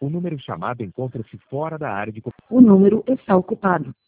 O número chamado encontra-se fora da área de... O número está ocupado.